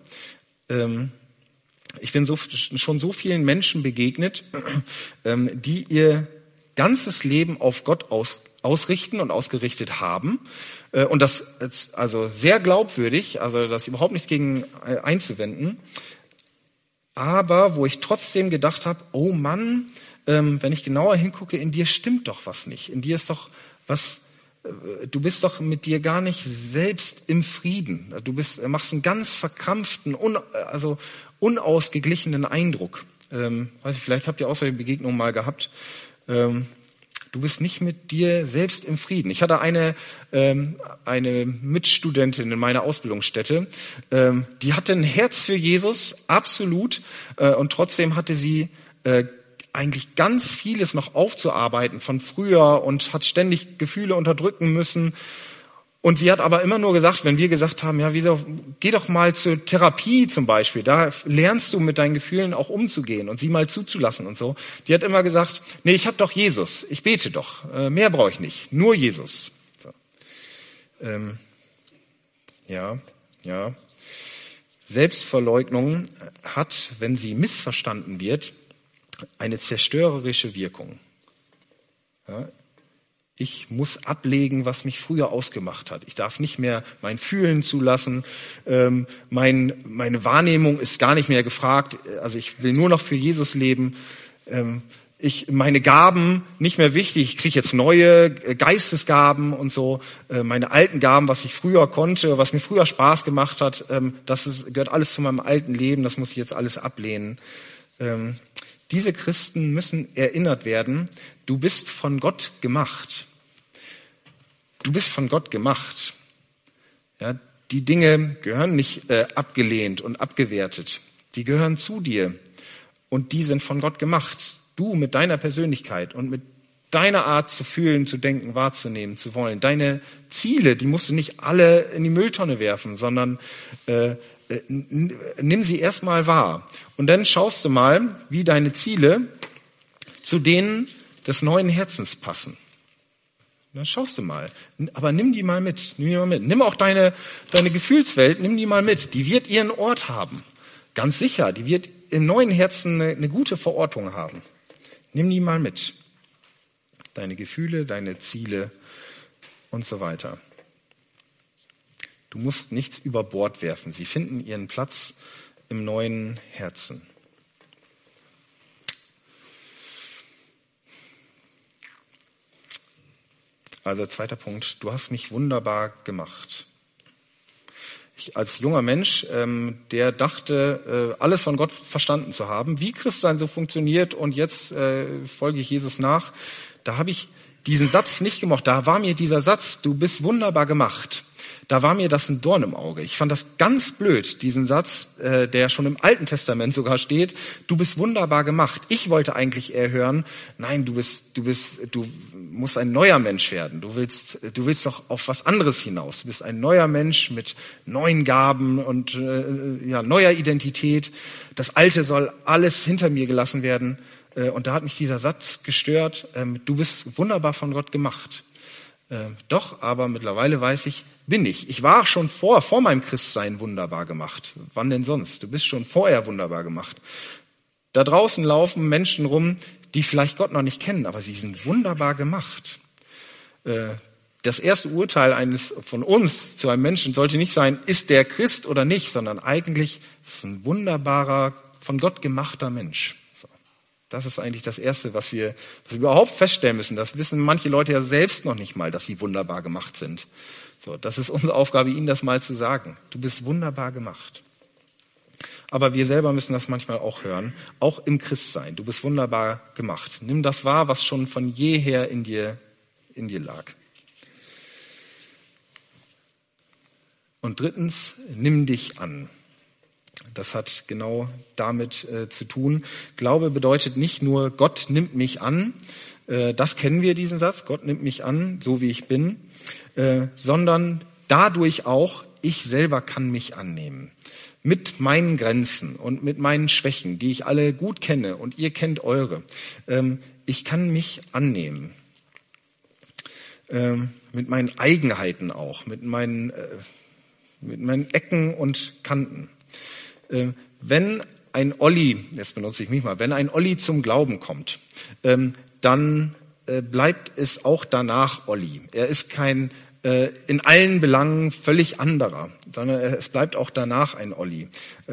Ich bin schon so vielen Menschen begegnet, die ihr ganzes Leben auf Gott ausrichten und ausgerichtet haben. Und das also sehr glaubwürdig, also das ist überhaupt nichts gegen einzuwenden. Aber wo ich trotzdem gedacht habe, oh Mann, wenn ich genauer hingucke, in dir stimmt doch was nicht. In dir ist doch was, du bist doch mit dir gar nicht selbst im Frieden. Machst einen ganz verkrampften, unausgeglichenen Eindruck. Weiß ich, vielleicht habt ihr auch solche Begegnungen mal gehabt. Du bist nicht mit dir selbst im Frieden. Ich hatte eine Mitstudentin in meiner Ausbildungsstätte, die hatte ein Herz für Jesus, absolut, und trotzdem hatte sie eigentlich ganz vieles noch aufzuarbeiten von früher und hat ständig Gefühle unterdrücken müssen. Und sie hat aber immer nur gesagt, wenn wir gesagt haben, ja, geh doch mal zur Therapie zum Beispiel, da lernst du mit deinen Gefühlen auch umzugehen und sie mal zuzulassen und so. Die hat immer gesagt, nee, ich habe doch Jesus, ich bete doch, mehr brauche ich nicht, nur Jesus. So. Ja. Selbstverleugnung hat, wenn sie missverstanden wird, eine zerstörerische Wirkung. Ja. Ich muss ablegen, was mich früher ausgemacht hat. Ich darf nicht mehr mein Fühlen zulassen. Meine Wahrnehmung ist gar nicht mehr gefragt. Also ich will nur noch für Jesus leben. Meine Gaben nicht mehr wichtig. Ich kriege jetzt neue Geistesgaben und so. Meine alten Gaben, was ich früher konnte, was mir früher Spaß gemacht hat, gehört alles zu meinem alten Leben. Das muss ich jetzt alles ablehnen. Diese Christen müssen erinnert werden, du bist von Gott gemacht. Du bist von Gott gemacht. Ja, die Dinge gehören nicht abgelehnt und abgewertet. Die gehören zu dir und die sind von Gott gemacht. Du mit deiner Persönlichkeit und mit deiner Art zu fühlen, zu denken, wahrzunehmen, zu wollen. Deine Ziele, die musst du nicht alle in die Mülltonne werfen, sondern nimm sie erstmal wahr. Und dann schaust du mal, wie deine Ziele zu denen des neuen Herzens passen. Dann schaust du mal. Aber nimm die mal mit. Nimm auch deine Gefühlswelt, nimm die mal mit. Die wird ihren Ort haben. Ganz sicher. Die wird im neuen Herzen eine gute Verortung haben. Nimm die mal mit. Deine Gefühle, deine Ziele und so weiter. Du musst nichts über Bord werfen. Sie finden ihren Platz im neuen Herzen. Also zweiter Punkt, du hast mich wunderbar gemacht. Ich als junger Mensch, der dachte, alles von Gott verstanden zu haben, wie Christsein so funktioniert und jetzt folge ich Jesus nach, da habe ich diesen Satz nicht gemocht. Da war mir dieser Satz, du bist wunderbar gemacht. Da war mir das ein Dorn im Auge. Ich fand das ganz blöd, diesen Satz, der schon im Alten Testament sogar steht, du bist wunderbar gemacht. Ich wollte eigentlich eher hören, nein, du musst ein neuer Mensch werden. Du willst doch auf was anderes hinaus. Du bist ein neuer Mensch mit neuen Gaben und neuer Identität. Das Alte soll alles hinter mir gelassen werden. Und da hat mich dieser Satz gestört, du bist wunderbar von Gott gemacht. Doch, aber mittlerweile weiß ich, bin ich. Ich war schon vor meinem Christsein wunderbar gemacht. Wann denn sonst? Du bist schon vorher wunderbar gemacht. Da draußen laufen Menschen rum, die vielleicht Gott noch nicht kennen, aber sie sind wunderbar gemacht. Das erste Urteil eines von uns zu einem Menschen sollte nicht sein, ist der Christ oder nicht, sondern eigentlich ist es ein wunderbarer, von Gott gemachter Mensch. So. Das ist eigentlich das Erste, was wir überhaupt feststellen müssen. Das wissen manche Leute ja selbst noch nicht mal, dass sie wunderbar gemacht sind. So, das ist unsere Aufgabe, ihnen das mal zu sagen. Du bist wunderbar gemacht. Aber wir selber müssen das manchmal auch hören, auch im Christsein. Du bist wunderbar gemacht. Nimm das wahr, was schon von jeher in dir lag. Und drittens, nimm dich an. Das hat genau damit zu tun. Glaube bedeutet nicht nur, Gott nimmt mich an, Das kennen wir, diesen Satz, Gott nimmt mich an, so wie ich bin, sondern dadurch auch, ich selber kann mich annehmen. Mit meinen Grenzen und mit meinen Schwächen, die ich alle gut kenne und ihr kennt eure. Ich kann mich annehmen. Mit meinen Eigenheiten auch, mit meinen Ecken und Kanten. Wenn ein Olli, jetzt benutze ich mich mal, wenn ein Olli zum Glauben kommt, dann bleibt es auch danach Olli. Er ist kein in allen Belangen völlig anderer, sondern es bleibt auch danach ein Olli.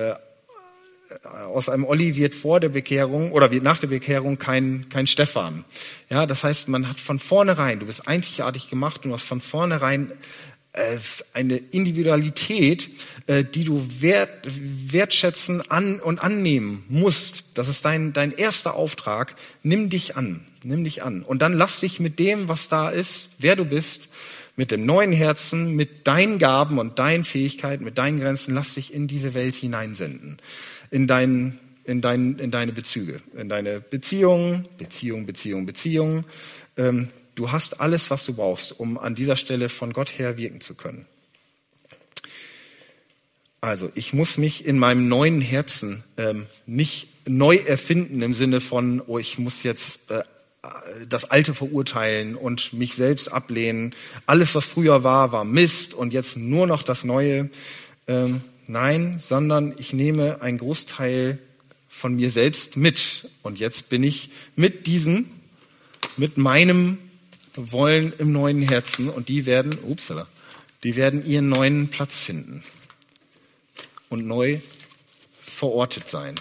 Aus einem Olli wird vor der Bekehrung oder wird nach der Bekehrung kein Stefan. Ja, das heißt, man hat von vornherein, du bist einzigartig gemacht und du hast von vornherein eine Individualität, die du wertschätzen und annehmen musst. Das ist dein erster Auftrag. Nimm dich an. Und dann lass dich mit dem, was da ist, wer du bist, mit dem neuen Herzen, mit deinen Gaben und deinen Fähigkeiten, mit deinen Grenzen, lass dich in diese Welt hineinsenden. In deine Bezüge, in deine Beziehung. Du hast alles, was du brauchst, um an dieser Stelle von Gott her wirken zu können. Also, ich muss mich in meinem neuen Herzen nicht neu erfinden im Sinne von, oh, ich muss jetzt das Alte verurteilen und mich selbst ablehnen. Alles, was früher war Mist und jetzt nur noch das Neue. Nein, sondern ich nehme einen Großteil von mir selbst mit. Und jetzt bin ich mit meinem Wollen im neuen Herzen und die werden ihren neuen Platz finden und neu verortet sein.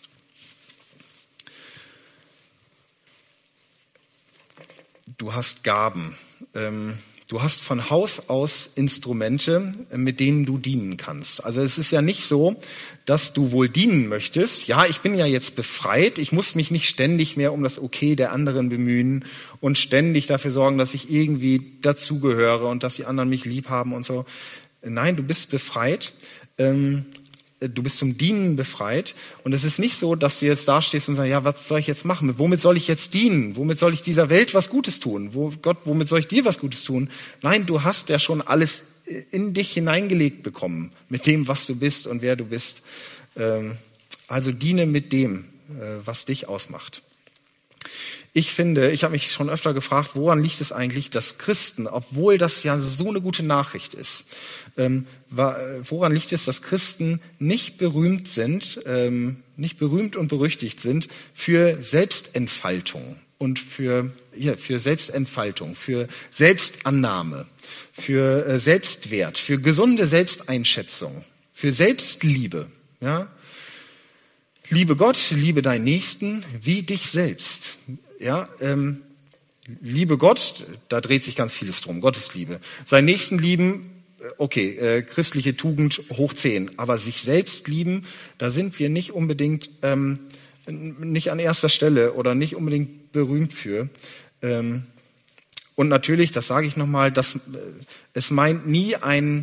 Du hast Gaben. Du hast von Haus aus Instrumente, mit denen du dienen kannst. Also es ist ja nicht so, dass du wohl dienen möchtest. Ja, ich bin ja jetzt befreit. Ich muss mich nicht ständig mehr um das Okay der anderen bemühen und ständig dafür sorgen, dass ich irgendwie dazugehöre und dass die anderen mich lieb haben und so. Nein, du bist befreit. Du bist zum Dienen befreit. Und es ist nicht so, dass du jetzt da stehst und sagst, ja, was soll ich jetzt machen? Womit soll ich jetzt dienen? Womit soll ich dieser Welt was Gutes tun? Womit soll ich dir was Gutes tun? Nein, du hast ja schon alles in dich hineingelegt bekommen, mit dem, was du bist und wer du bist. Also diene mit dem, was dich ausmacht. Ich habe mich schon öfter gefragt, woran liegt es eigentlich, dass Christen, obwohl das ja so eine gute Nachricht ist, woran liegt es, dass Christen nicht berühmt und berüchtigt sind für Selbstentfaltung und für Selbstentfaltung, für Selbstannahme, für Selbstwert, für gesunde Selbsteinschätzung, für Selbstliebe, ja? Liebe Gott, liebe deinen Nächsten wie dich selbst. Ja, liebe Gott, da dreht sich ganz vieles drum, Gottes Liebe. Seinen Nächsten lieben, okay, christliche Tugend hoch 10, aber sich selbst lieben, da sind wir nicht unbedingt, nicht an erster Stelle oder nicht unbedingt berühmt für. Und natürlich, das sage ich nochmal, es meint nie eine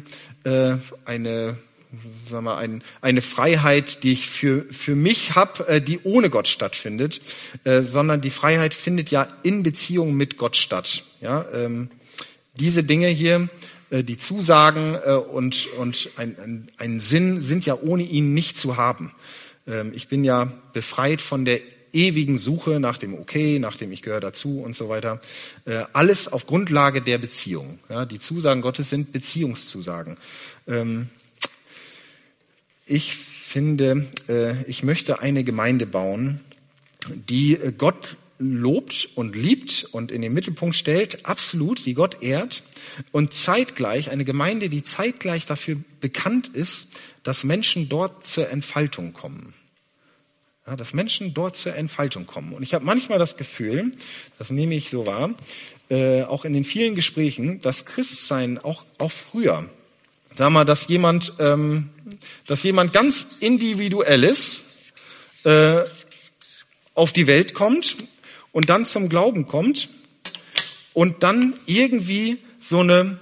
Freiheit, die ich für mich habe, die ohne Gott stattfindet, sondern die Freiheit findet ja in Beziehung mit Gott statt. Ja, diese Dinge hier, die Zusagen und ein Sinn sind ja ohne ihn nicht zu haben. Ich bin ja befreit von der ewigen Suche nach dem Okay, nach dem ich gehöre dazu und so weiter. Alles auf Grundlage der Beziehung. Ja, die Zusagen Gottes sind Beziehungszusagen. Ich finde, ich möchte eine Gemeinde bauen, die Gott lobt und liebt und in den Mittelpunkt stellt, absolut, die Gott ehrt und zeitgleich, eine Gemeinde, die zeitgleich dafür bekannt ist, dass Menschen dort zur Entfaltung kommen. Ja, dass Menschen dort zur Entfaltung kommen. Und ich habe manchmal das Gefühl, das nehme ich so wahr, auch in den vielen Gesprächen, dass Christsein auch früher, sag mal, dass jemand ganz Individuelles auf die Welt kommt und dann zum Glauben kommt und dann irgendwie so eine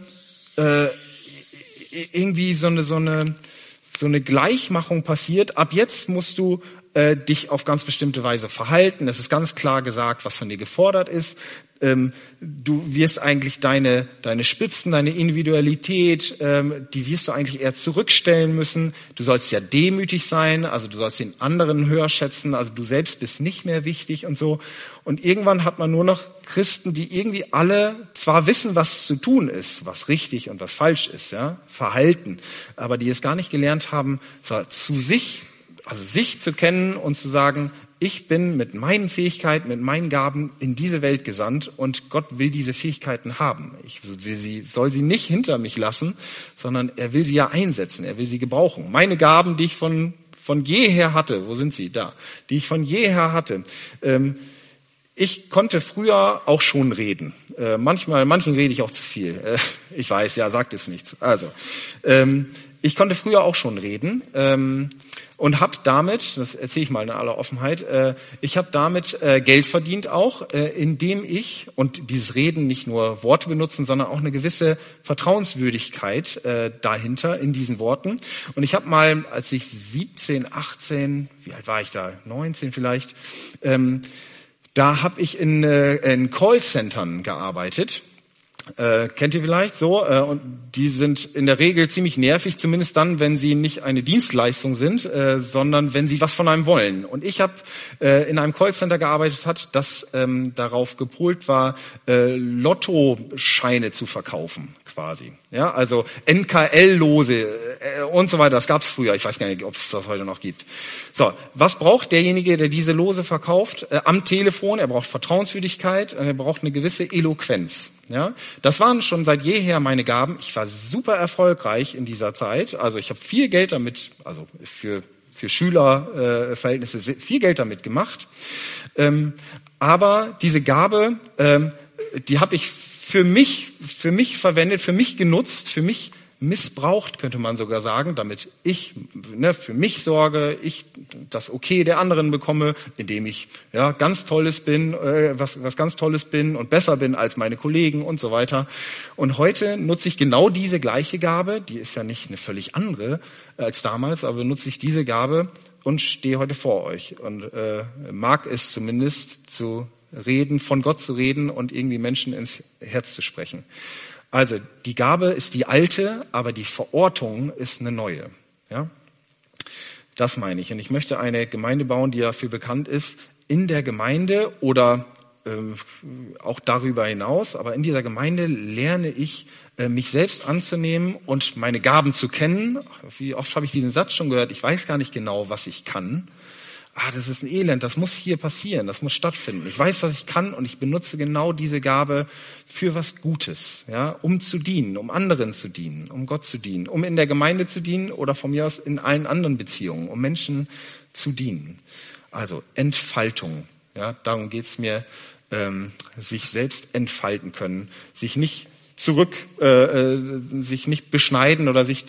Gleichmachung passiert. Ab jetzt musst du dich auf ganz bestimmte Weise verhalten. Es ist ganz klar gesagt, was von dir gefordert ist. Du wirst eigentlich deine Spitzen, deine Individualität, die wirst du eigentlich eher zurückstellen müssen. Du sollst ja demütig sein, also du sollst den anderen höher schätzen, also du selbst bist nicht mehr wichtig und so. Und irgendwann hat man nur noch Christen, die irgendwie alle zwar wissen, was zu tun ist, was richtig und was falsch ist, ja, Verhalten, aber die es gar nicht gelernt haben, so zu sich zu kennen und zu sagen, ich bin mit meinen Fähigkeiten, mit meinen Gaben in diese Welt gesandt und Gott will diese Fähigkeiten haben. Soll sie nicht hinter mich lassen, sondern er will sie ja einsetzen, er will sie gebrauchen. Meine Gaben, die ich von jeher hatte, wo sind sie? Da. Die ich von jeher hatte. Ich konnte früher auch schon reden. Manchen rede ich auch zu viel. Ich weiß, ja, sagt es nichts. Also, ich konnte früher auch schon reden. Und habe damit, das erzähle ich mal in aller Offenheit, ich habe damit Geld verdient auch, indem ich, und dieses Reden nicht nur Worte benutzen, sondern auch eine gewisse Vertrauenswürdigkeit dahinter in diesen Worten. Und ich habe mal, als ich 17, 18, wie alt war ich da, 19 vielleicht, da habe ich in Callcentern gearbeitet. Kennt ihr vielleicht so, und die sind in der Regel ziemlich nervig, zumindest dann, wenn sie nicht eine Dienstleistung sind, sondern wenn sie was von einem wollen. Und ich habe in einem Callcenter gearbeitet, das darauf gepolt war, Lottoscheine zu verkaufen quasi. Ja, also NKL-Lose und so weiter, das gab's früher. Ich weiß gar nicht, ob es das heute noch gibt. So, was braucht derjenige, der diese Lose verkauft? Am Telefon, er braucht Vertrauenswürdigkeit, er braucht eine gewisse Eloquenz. Ja, das waren schon seit jeher meine Gaben. Ich war super erfolgreich in dieser Zeit. Also ich habe viel Geld damit, also für Schülerverhältnisse viel Geld damit gemacht. Aber diese Gabe, die habe ich für mich verwendet, für mich genutzt, für mich missbraucht, könnte man sogar sagen, damit ich für mich sorge, ich das Okay der anderen bekomme, indem ich ganz Tolles bin, was ganz Tolles bin und besser bin als meine Kollegen und so weiter. Und heute nutze ich genau diese gleiche Gabe, die ist ja nicht eine völlig andere als damals, aber nutze ich diese Gabe und stehe heute vor euch und mag es zumindest zu reden, von Gott zu reden und irgendwie Menschen ins Herz zu sprechen. Also die Gabe ist die alte, aber die Verortung ist eine neue. Ja, das meine ich. Und ich möchte eine Gemeinde bauen, die dafür bekannt ist, in der Gemeinde oder auch darüber hinaus. Aber in dieser Gemeinde lerne ich, mich selbst anzunehmen und meine Gaben zu kennen. Wie oft habe ich diesen Satz schon gehört? Ich weiß gar nicht genau, was ich kann. Das ist ein Elend, das muss hier passieren, das muss stattfinden. Ich weiß, was ich kann und ich benutze genau diese Gabe für was Gutes, ja, um zu dienen, um anderen zu dienen, um Gott zu dienen, um in der Gemeinde zu dienen oder von mir aus in allen anderen Beziehungen, um Menschen zu dienen. Also Entfaltung, ja, darum geht's mir, sich selbst entfalten können, sich nicht beschneiden oder sich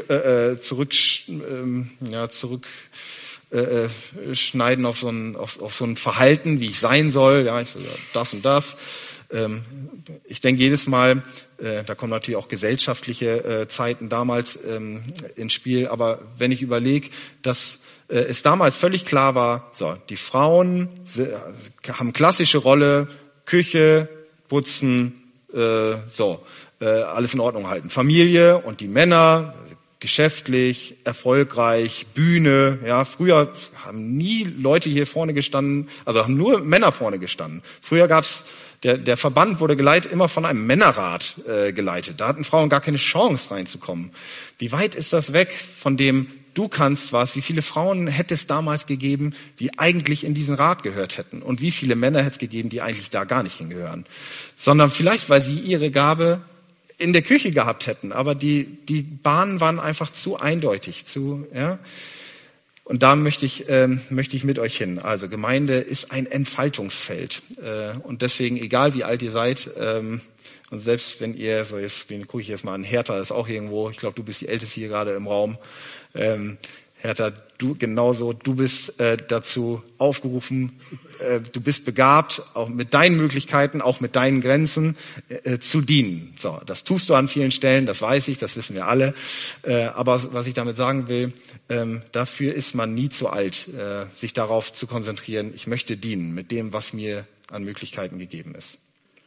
schneiden auf so ein Verhalten, wie ich sein soll, ja, das und das. Ich denke jedes Mal, da kommen natürlich auch gesellschaftliche Zeiten damals ins Spiel, aber wenn ich überlege, dass es damals völlig klar war, so, die Frauen haben klassische Rolle, Küche, Putzen, alles in Ordnung halten, Familie, und die Männer geschäftlich, erfolgreich, Bühne, ja, früher haben nie Leute hier vorne gestanden, also haben nur Männer vorne gestanden. Früher gab's, der Verband wurde geleitet, immer von einem Männerrat geleitet. Da hatten Frauen gar keine Chance reinzukommen. Wie weit ist das weg von dem, du kannst was? Wie viele Frauen hätte es damals gegeben, die eigentlich in diesen Rat gehört hätten? Und wie viele Männer hätte es gegeben, die eigentlich da gar nicht hingehören? Sondern vielleicht, weil sie ihre Gabe in der Küche gehabt hätten, aber die Bahnen waren einfach zu eindeutig, ja. Und da möchte ich mit euch hin. Also Gemeinde ist ein Entfaltungsfeld, und deswegen, egal wie alt ihr seid, und selbst wenn ihr, gucke ich jetzt mal an, Hertha ist auch irgendwo, ich glaube, du bist die Älteste hier gerade im Raum, Hertha, du genauso, du bist dazu aufgerufen, du bist begabt, auch mit deinen Möglichkeiten, auch mit deinen Grenzen zu dienen. So, das tust du an vielen Stellen, das weiß ich, das wissen wir alle. Aber was ich damit sagen will, dafür ist man nie zu alt, sich darauf zu konzentrieren, ich möchte dienen mit dem, was mir an Möglichkeiten gegeben ist.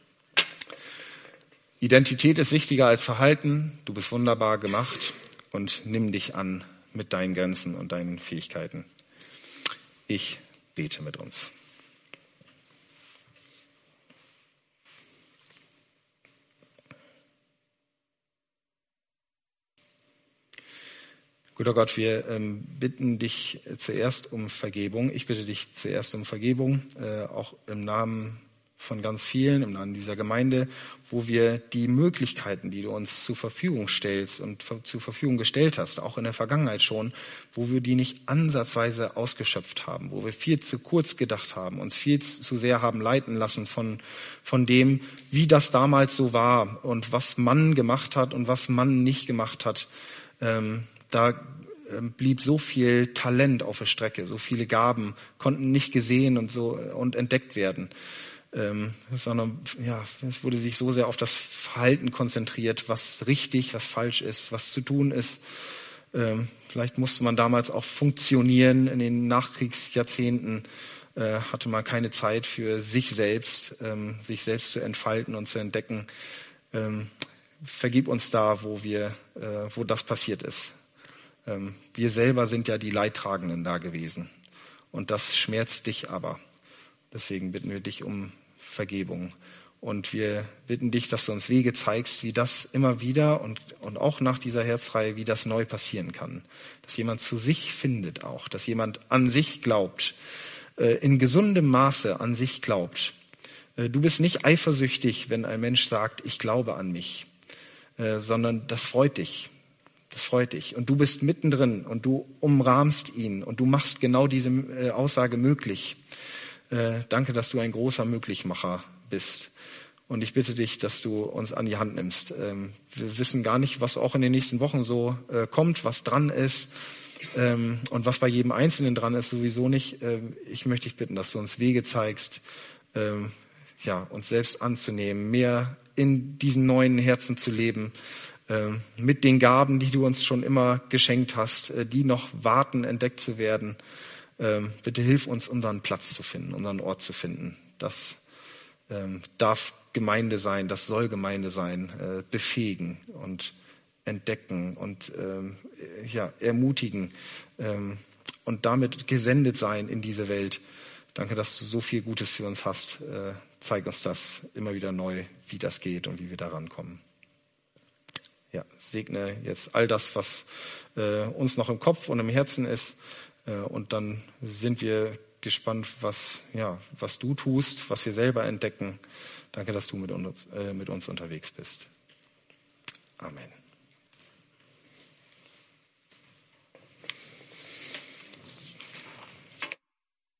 Identität ist wichtiger als Verhalten. Du bist wunderbar gemacht und nimm dich an mit deinen Grenzen und deinen Fähigkeiten. Ich bete mit uns. Guter Gott, wir bitten dich zuerst um Vergebung. Ich bitte dich zuerst um Vergebung, auch im Namen von ganz vielen, im Namen dieser Gemeinde, wo wir die Möglichkeiten, die du uns zur Verfügung stellst und zur Verfügung gestellt hast, auch in der Vergangenheit schon, wo wir die nicht ansatzweise ausgeschöpft haben, wo wir viel zu kurz gedacht haben, uns viel zu sehr haben leiten lassen von dem, wie das damals so war und was man gemacht hat und was man nicht gemacht hat. Da blieb so viel Talent auf der Strecke, so viele Gaben konnten nicht gesehen und entdeckt werden. Sondern ja, es wurde sich so sehr auf das Verhalten konzentriert, was richtig, was falsch ist, was zu tun ist. Vielleicht musste man damals auch funktionieren. In den Nachkriegsjahrzehnten hatte man keine Zeit für sich selbst zu entfalten und zu entdecken. Vergib uns da, wo das passiert ist. Wir selber sind ja die Leidtragenden da gewesen. Und das schmerzt dich aber. Deswegen bitten wir dich um Vergebung. Und wir bitten dich, dass du uns Wege zeigst, wie das immer wieder und auch nach dieser Herzreihe, wie das neu passieren kann. Dass jemand zu sich findet auch, dass jemand an sich glaubt, in gesundem Maße an sich glaubt. Du bist nicht eifersüchtig, wenn ein Mensch sagt, ich glaube an mich, sondern das freut dich. Das freut dich. Und du bist mittendrin und du umrahmst ihn und du machst genau diese Aussage möglich. Danke, dass du ein großer Möglichmacher bist. Und ich bitte dich, dass du uns an die Hand nimmst. Wir wissen gar nicht, was auch in den nächsten Wochen so kommt, was dran ist und was bei jedem Einzelnen dran ist, sowieso nicht. Ich möchte dich bitten, dass du uns Wege zeigst, uns selbst anzunehmen, mehr in diesem neuen Herzen zu leben, mit den Gaben, die du uns schon immer geschenkt hast, die noch warten, entdeckt zu werden. Bitte hilf uns, unseren Platz zu finden, unseren Ort zu finden. Das darf Gemeinde sein, das soll Gemeinde sein, befähigen und entdecken und ermutigen und damit gesendet sein in diese Welt. Danke, dass du so viel Gutes für uns hast. Zeig uns das immer wieder neu, wie das geht und wie wir da rankommen. Ja, segne jetzt all das, was uns noch im Kopf und im Herzen ist. Und dann sind wir gespannt, was du tust, was wir selber entdecken. Danke, dass du mit uns unterwegs bist. Amen.